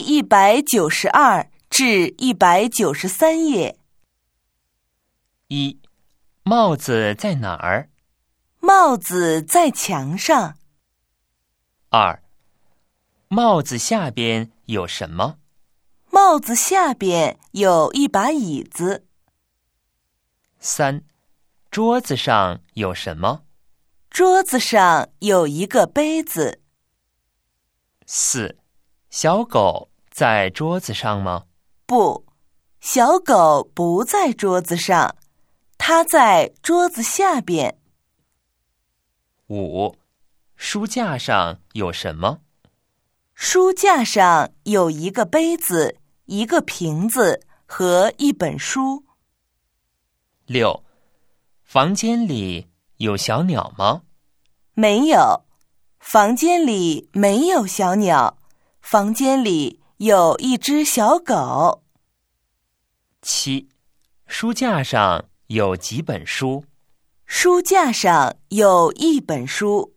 192至193页。 1. 帽子在哪儿？ 帽子在墙上。 2. 帽子下边有什么？ 帽子下边有一把椅子。 3. 桌子上有什么？ 桌子上有一个杯子。 4. 小狗在桌子上吗？ 不，小狗不在桌子上，它在桌子下边。 5. 书架上有什么？ 书架上有一个杯子、一个瓶子和一本书。 6. 房间里有小鸟吗？ 没有，房间里没有小鸟，房间里有一只小狗。 7. 书架上有几本书？ 书架上有一本书。